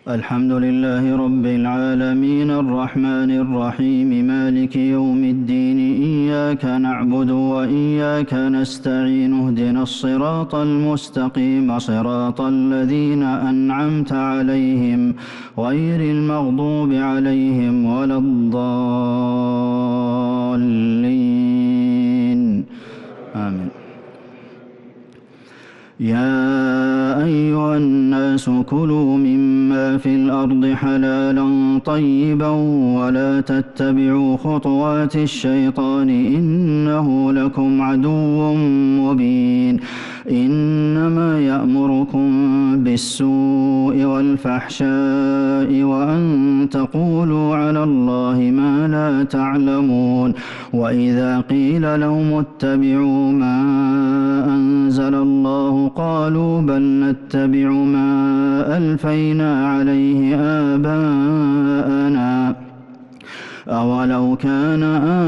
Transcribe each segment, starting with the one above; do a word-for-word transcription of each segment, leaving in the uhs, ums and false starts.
الحمد لله رب العالمين الرحمن الرحيم مالك يوم الدين إياك نعبد وإياك نستعين اهدنا الصراط المستقيم صراط الذين أنعمت عليهم غير المغضوب عليهم ولا الضالين آمين. يا أيها الناس كلوا مما في الأرض حلالا طيبا ولا تتبعوا خطوات الشيطان إنه لكم عدو مبين. إنما يأمركم بالسوء والفحشاء وأن تقولوا على الله ما لا تعلمون. وإذا قيل لهم اتبعوا ما أنزل الله قالوا بل نتبع ما ألفينا عليه آباءنا أولو كان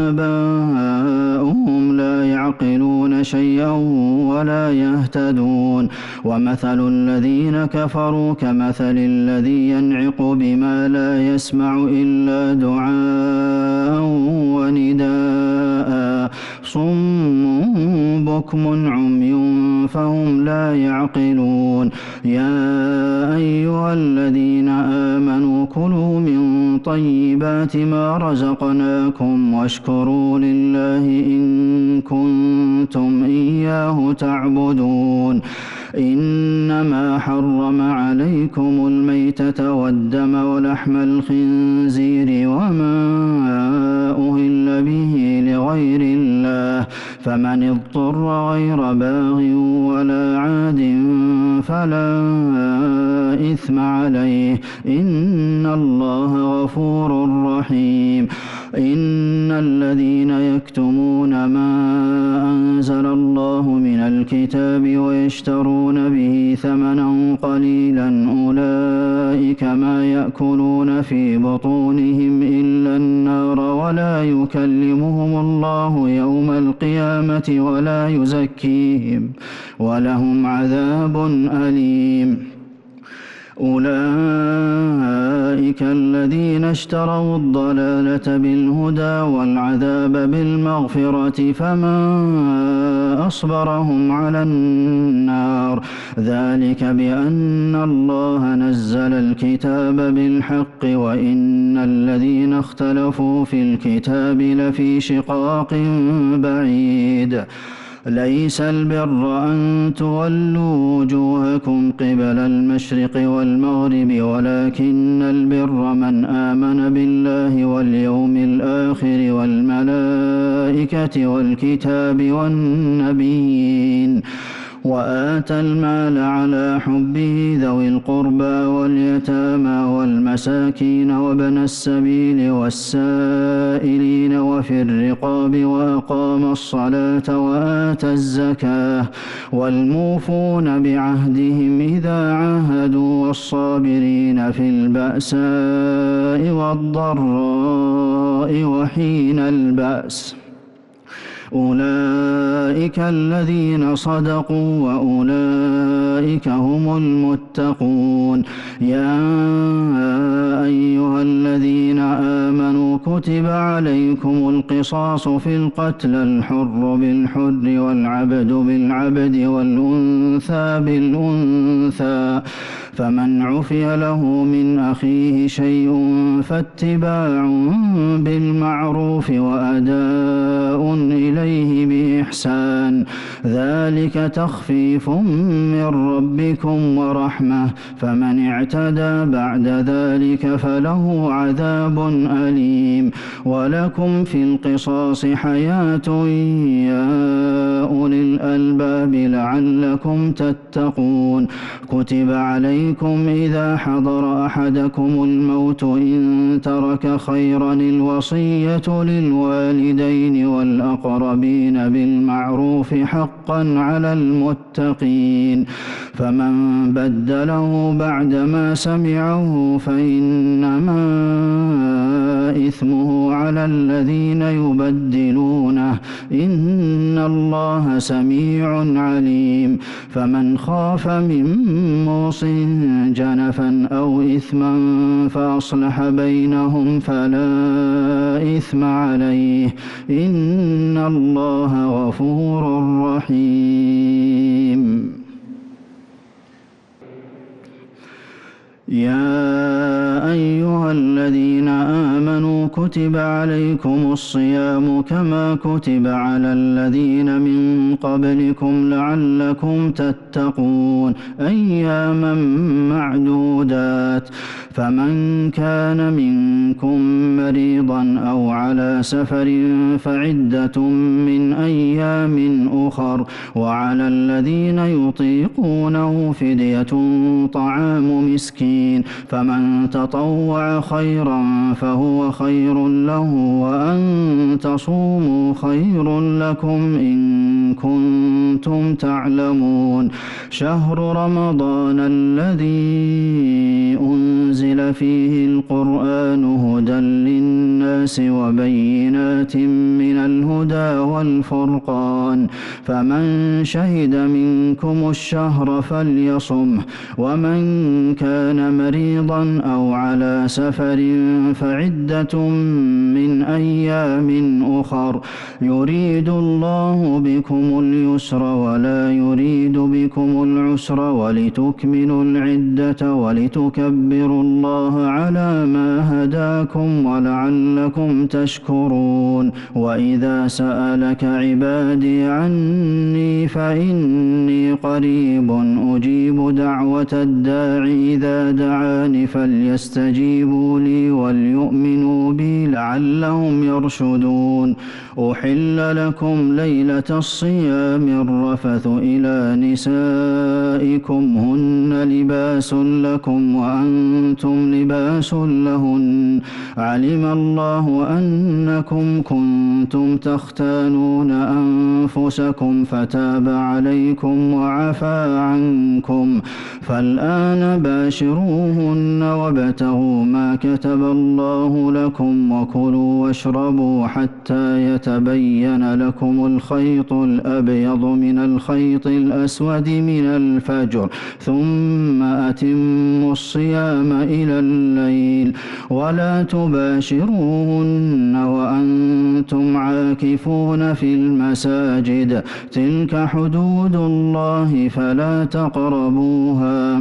آباؤهم لا يعقلون شيئا ولا يهتدون. ومثل الذين كفروا كمثل الذي ينعق بما لا يسمع إلا دعاء ونداء صم بكم عمي فهم لا يعقلون. يا أيها الذين آمنوا كلوا من طيبات ما رزقناكم واشكروا لله إن كنتم إياه تعبدون. إنما حرم عليكم الميتة والدم ولحم الخنزير وما أهل به لغير الله فمن اضطر غير باغ ولا عاد فلا إثم عليه إن الله غفور رحيم. إن الذين يكتمون ما أنزل الله من الكتاب ويشترون به ثمنا قليلا أولئك ما يأكلون في بطونهم إلا النار ولا يكلمهم الله يوم القيامة ولا يزكيهم ولهم عذاب أليم. أولئك الذين اشتروا الضلالة بالهدى والعذاب بالمغفرة فما أصبرهم على النار ذلك بأن الله نزل الكتاب بالحق وإن الذين اختلفوا في الكتاب لفي شقاق بعيد. ليس البر أن تولوا وجوهكم قبل المشرق والمغرب ولكن البر من آمن بالله واليوم الآخر والملائكة والكتاب والنبيين وآتى المال على حبه ذوي القربى واليتامى والمساكين وابن السبيل والسائلين وفي الرقاب وأقام الصلاة وآتى الزكاة والموفون بعهدهم إذا عاهدوا والصابرين في البأساء والضراء وحين البأس أولئك الذين صدقوا وأولئك هم المتقون. يا أيها الذين آمنوا كتب عليكم القصاص في القتل الحر بالحر والعبد بالعبد والأنثى بالأنثى فمن عفي له من أخيه شيء فاتباع بالمعروف وأداء إليه بإحسان ذلك تخفيف من ربكم ورحمة فمن اعتدى بعد ذلك فله عذاب أليم. ولكم في القصاص حياة يا أولي الألباب لعلكم تتقون. كتب عليكم إذا حضر أحدكم الموت إن ترك خيرا الوصية للوالدين والأقربين بالمعروف حقا على المتقين فمن بدله بعدما سمعه فإنما إثمه على الذين يبدلونه إن الله سميع عليم فمن خاف من موص جنفا أو إثما فأصلح بينهم فلا إثم عليه إن الله غفور رحيم يا أيها الذين آمنوا كتب عليكم الصيام كما كتب على الذين من قبلكم لعلكم تتقون أياما معدودات فمن كان منكم مريضا أو على سفر فعدة من أيام أخر وعلى الذين يطيقونه فدية طعام مسكين فمن تطوع خيرا فهو خير له وأن تصوموا خير لكم إن كنتم تعلمون شهر رمضان الذي أنزل فيه القرآن هدى للناس وبينات من الهدى والفرقان فمن شهد منكم الشهر فليصمه ومن كان مريضا أو على سفر فعدة من أيام أخر يريد الله بكم اليسر ولا يريد بكم العسر ولتكملوا العدة ولتكبروا الله على ما هداكم ولعلكم تشكرون وإذا سألك عبادي عني فإني قريب أجيب دعوة الداعي إذا دعاني فليستجيبوا لي وليؤمنوا بي لعلهم يرشدون أحل لكم ليلة الصيام الرفث إلى نسائكم هن لباس لكم وأنتم لباس لهن علم الله أنكم كنتم تختانون أنفسكم فتاب عليكم وعفى عنكم فالآن باشروهن وابتغوا ما كتب الله لكم وكلوا واشربوا حتى يتبين لكم الخيط الأبيض من الخيط الأسود من الفجر ثم أتموا الصيام إلى الليل ولا تباشروهن وأنتم عاكفون في المساجد تلك حدود الله فلا تقربوها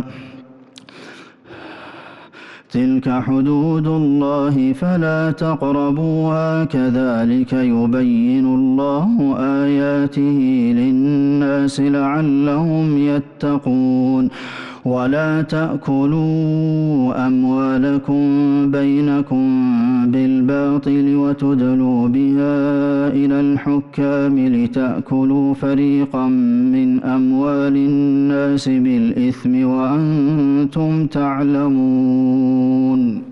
تلك حدود الله فلا تقربوها كذلك يبين الله آياته للناس لعلهم يتقون ولا تأكلوا أموالكم بينكم بالباطل وتدلوا بها إلى الحكام لتأكلوا فريقا من أموال الناس بالإثم وأنتم تعلمون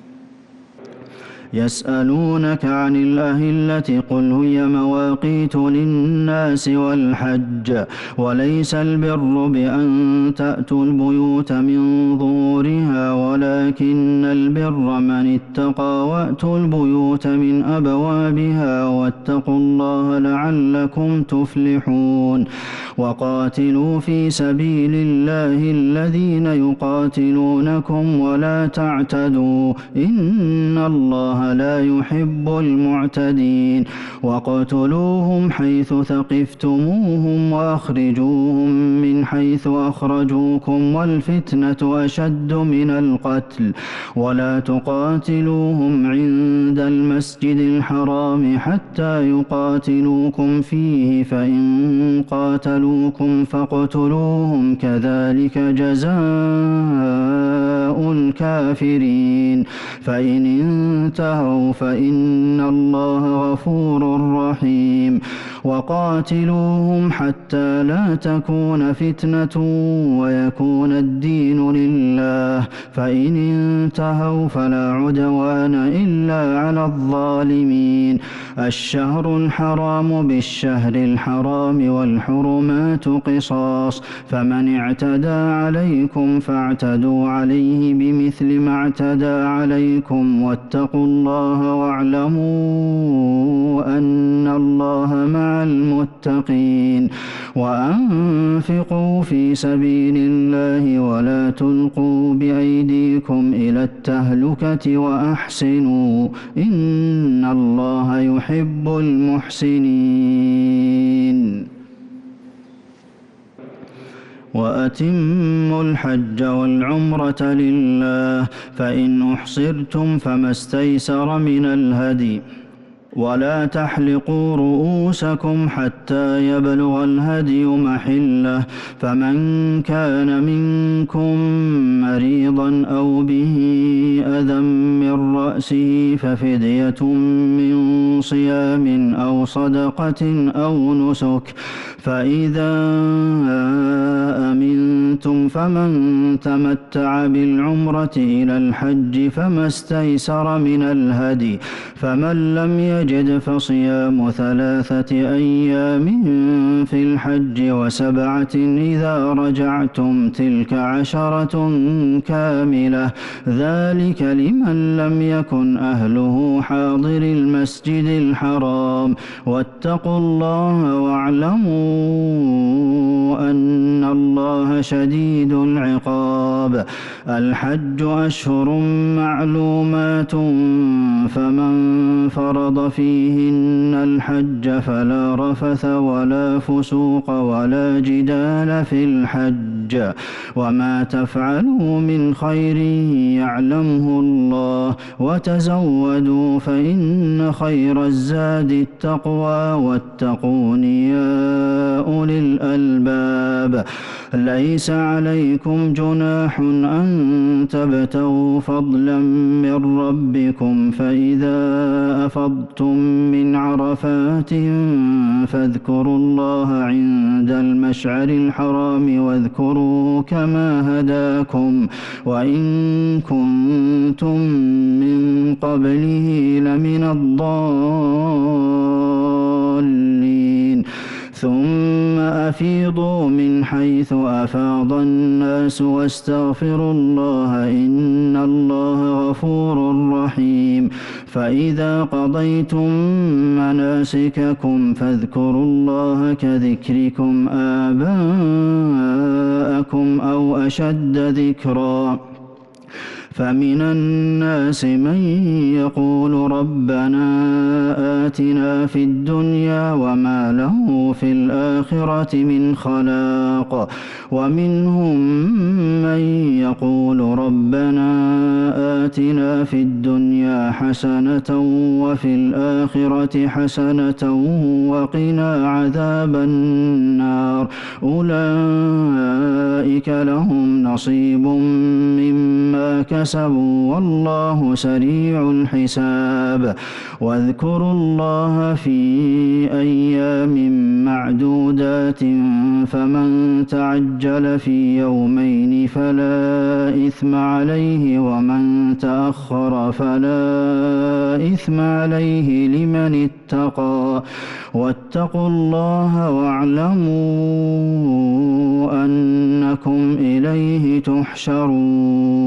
يسألونك عن الأهلة قل هي مواقيت للناس والحج وليس البر بأن تأتوا البيوت من ظهورها ولكن البر من اتقى وأتوا البيوت من أبوابها واتقوا الله لعلكم تفلحون وقاتلوا في سبيل الله الذين يقاتلونكم ولا تعتدوا إن الله لا يحب المعتدين واقتلوهم حيث ثقفتموهم وأخرجوهم من حيث أخرجوكم والفتنة أشد من القتل ولا تقاتلوهم عند المسجد الحرام حتى يقاتلوكم فيه فإن قاتلوكم فاقتلوهم كذلك جزاء الكافرين فإن انتهوا فإن الله غفور رحيم وقاتلوهم حتى لا تكون فتنة ويكون الدين لله الله فإن انتهوا فلا عدوان إلا على الظالمين الشهر الحرام بالشهر الحرام والحرمات قصاص فمن اعتدى عليكم فاعتدوا عليه بمثل ما اعتدى عليكم واتقوا الله واعلموا أن الله مع المتقين وأنفقوا في سبيل الله ولا تلقوا بأيديكم إلى التهلكة وأحسنوا إن الله يحب المحسنين وأتموا الحج والعمرة لله فإن أحصرتم فما استيسر من الهدي ولا تحلقوا رؤوسكم حتى يبلغ الهدي محله فمن كان منكم مريضا أو به أذى من رأسه ففدية من صيام أو صدقة أو نسك فإذا أمنتم فمن تمتع بالعمرة إلى الحج فما استيسر من الهدي فمن لم يجد فصيام ثلاثة أيام في الحج وسبعة إذا رجعتم تلك عشرة كاملة ذلك لمن لم يكن أهله حاضر المسجد الحرام واتقوا الله واعلموا أن الله شديد العقاب الحج أشهر معلومات فمن فرض فيهن الحج فلا رفث ولا فسوق ولا جدال في الحج وما تفعلوا من خير يعلمه الله وتزودوا فإن خير الزاد التقوى واتقون يا أولي الألباب ليس عليكم جناح أن تبتغوا فضلا من ربكم فإذا أفضتم من عرفات فاذكروا الله عند المشعر الحرام واذكروا كما هداكم وإن كنتم من قبله لمن الضالين ثم أفيضوا من حيث أفاض الناس واستغفروا الله إن الله غفور رحيم فإذا قضيتم مناسككم فاذكروا الله كذكركم آباءكم أو أشد ذكرا فمن الناس من يقول ربنا آتنا في الدنيا وما له في الآخرة من خلاق ومنهم من يقول ربنا آتنا في الدنيا حسنة وفي الآخرة حسنة وقنا عذاب النار أولئك لهم نصيب مما كسبوا والله سريع الحساب واذكروا الله في أيام معدودات فمن تعجل في يومين فلا إثم عليه ومن تأخر فلا إثم عليه لمن اتقى واتقوا الله واعلموا أنكم إليه تحشرون